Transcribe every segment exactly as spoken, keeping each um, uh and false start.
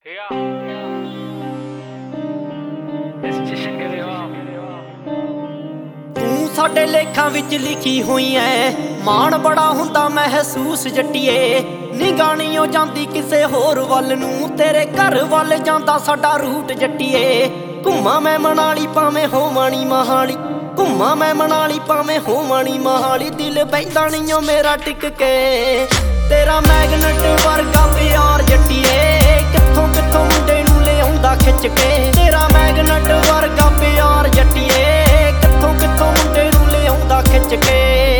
ਤੂੰ ਸਾਡੇ ਲੇਖਾਂ ਵਿੱਚ ਲਿਖੀ ਹੋਈ ਐ, ਮਾਣ ਬੜਾ ਹੁੰਦਾ ਮਹਿਸੂਸ ਜੱਟੀਏ। ਨੀ ਗਾਣੀਓ ਜਾਂਦੀ ਕਿਸੇ ਹੋਰ ਵੱਲ ਨੂੰ, ਤੇਰੇ ਘਰ ਵੱਲ ਜਾਂਦਾ ਸਾਡਾ ਰੂਟ ਜੱਟੀਏ। ਘੁੰਮਾਂ ਮੈਂ ਮਨਾਲੀ ਭਾਵੇਂ ਹੋਵਾਂਣੀ ਮਹਾਲੀ, ਘੁੰਮਾਂ ਮੈਂ ਮਨਾਲੀ ਭਾਵੇਂ ਹੋਵਾਂਣੀ ਮਹਾਲੀ, ਦਿਲ ਬਹਿੰਦਾ ਨੀ ਓ ਮੇਰਾ ਟਿਕ ਕੇ। ਤੇਰਾ ਮੈਗਨੇਟ ਵਰਗਾ ਪਿਆਰ ਜੱਟੀਏ, ਕਿੱਥੋਂ ਕਿੱਥੋਂ ਮੁੰਡੇ ਨੂੰ ਲਿਆਉਂਦਾ ਖਿੱਚ ਕੇ। ਤੇਰਾ ਮੈਗਨੇਟ ਵਰਗਾ ਪਿਆਰ ਜੱਟੀਏ, ਕਿੱਥੋਂ ਕਿੱਥੋਂ ਮੁੰਡੇ ਨੂੰ ਲਿਆਉਂਦਾ ਖਿੱਚ ਕੇ।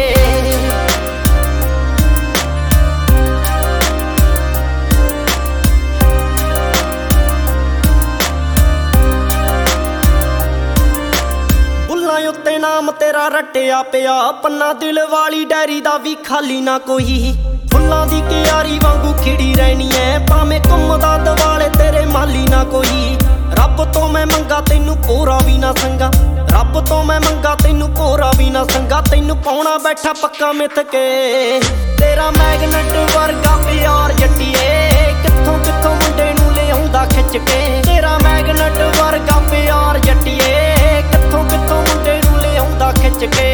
ਬੁੱਲਾਂ ਉੱਤੇ ਨਾਮ ਤੇਰਾ ਰੱਟਿਆ ਪਿਆ, ਪੰਨਾ ਦਿਲ ਵਾਲੀ ਡੈਰੀ ਦਾ ਵੀ ਖਾਲੀ ਨਾ ਕੋਈ। ਫੁੱਲਾਂ ਦੀ ਕਿਆਰੀ ਵਾਂਗੂ ਖਿੜੀ ਰਹਿਣੀ ਐ, ਭਾਵੇਂ ਘੁੰਮਦਾ ਦਿਵਾਲੇ ਤੇਰੇ ਮਾਲੀ ਨਾ ਕੋਈ। ਰੱਬ ਤੋਂ ਮੈਂ ਮੰਗਾ ਤੈਨੂੰ ਕੋਰਾ ਵੀ ਨਾ ਸੰਗਾ, ਰੱਬ ਤੋਂ ਮੈਂ ਮੰਗਾ ਤੈਨੂੰ ਕੋਰਾ ਵੀ ਨਾ ਸੰਗਾ, ਤੈਨੂੰ ਪਾਉਣਾ ਬੈਠਾ ਪੱਕਾ ਮਿੱਥ ਕੇ। ਤੇਰਾ ਮੈਗਨੇਟ ਵਰਗਾ ਪਿਆਰ ਜੱਟੀਏ, ਕਿੱਥੋਂ ਕਿੱਥੋਂ ਮੁੰਡੇ ਨੂੰ ਲਿਆਉਂਦਾ ਖਿੱਚ ਕੇ। ਤੇਰਾ ਮੈਗਨੇਟ ਵਰਗਾ ਪਿਆਰ ਜੱਟੀਏ, ਕਿੱਥੋਂ ਕਿੱਥੋਂ ਮੁੰਡੇ ਨੂੰ ਲਿਆਉਂਦਾ ਖਿੱਚ ਕੇ।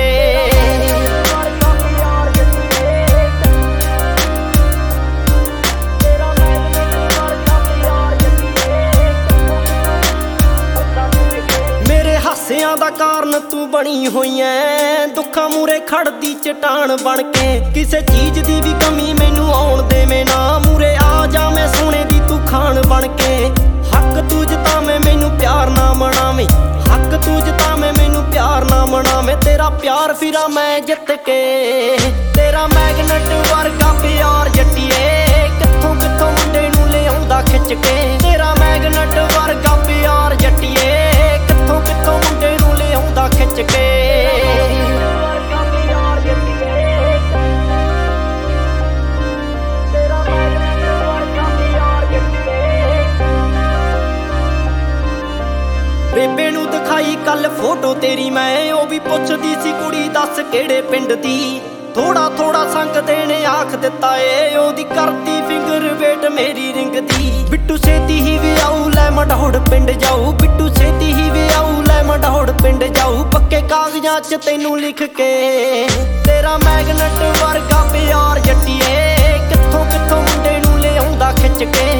ਹਾਸਿਆਂ ਦਾ ਕਾਰਨ ਤੂੰ ਬਣੀ ਹੋਈ ਐ, ਦੁੱਖਾਂ ਮੂਰੇ ਖੜਦੀ ਚਟਾਨ ਬਣ ਕੇ। ਕਿਸੇ ਚੀਜ਼ ਦੀ ਵੀ ਕਮੀ ਮੈਨੂੰ ਆਉਣ ਦੇਵੇਂ ਨਾ, ਮੂਰੇ ਆ ਜਾਵੇਂ ਸੋਨੇ ਦੀ ਤੂੰ ਖਾਨ ਬਣ ਕੇ। ਹੱਕ ਤੂੰ ਜਤਾਵੇਂ ਮੈਨੂੰ ਪਿਆਰ ਨਾ ਮਨਾਵੇਂ, ਹੱਕ ਤੂੰ ਜਤਾਵੇਂ ਮੈਨੂੰ ਪਿਆਰ ਨਾ ਮਨਾਵੇਂ, ਤੇਰਾ ਪਿਆਰ ਫਿਰਾਂ ਮੈਂ ਜਿੱਤ ਕੇ। ਤੇਰਾ ਮੈਗਨੇਟ ਵਰਗਾ ਪਿਆਰ ਜੱਟੀਏ, ਕਿੱਥੋਂ ਕਿੱਥੋਂ ਮੁੰਡੇ ਨੂੰ ਲਿਆਉਂਦਾ ਖਿੱਚ ਕੇ। ਤੇਰਾ ਮੈਗਨੇਟ ਵਰਗਾ ਪਿਆਰ ਜੱਟੀਏ, ਕਿੱਥੋਂ ਕਿੱਥੋਂ ਮੁੰਡੇ ਨੂੰ ਲਿਆਉਂਦਾ ਖਿੱਚ ਕੇ। ਬੇਬੇ ਨੂੰ ਦਿਖਾਈ ਕੱਲ ਫੋਟੋ ਤੇਰੀ ਮੈਂ, ਉਹ ਵੀ ਪੁੱਛਦੀ ਸੀ ਕੁੜੀ ਦੱਸ ਕਿਹੜੇ ਪਿੰਡ ਦੀ। ਥੋੜਾ ਥੋੜਾ ਸੰਗ ਦੇਣੇ ਆਖ ਦਿੱਤਾ ਏ, ਉਹਦੀ ਕਰਦੀ ਫਿੰਗਰ ਵੇਟ ਮੇਰੀ ਰਿੰਗ ਦੀ। ਬਿੱਟੂ ਛੇਤੀ ਹੀ ਵਿਆਹੂ ਲੈ ਮਢੌੜ ਪਿੰਡ ਜਾਊ, ਬਿੱਟੂ ਛੇਤੀ ਹੀ ਵਿਆਹੂ ਲੈ ਮਢੌੜ ਪਿੰਡ ਜਾਊ, ਪੱਕੇ ਕਾਗਜ਼ਾਂ 'ਚ ਤੈਨੂੰ ਲਿਖ ਕੇ। ਤੇਰਾ ਮੈਗਨੇਟ ਵਰਗਾ ਪਿਆਰ ਜੱਟੀਏ, ਕਿੱਥੋਂ ਕਿੱਥੋਂ ਮੁੰਡੇ ਨੂੰ ਲਿਆਉਂਦਾ ਖਿੱਚ ਕੇ।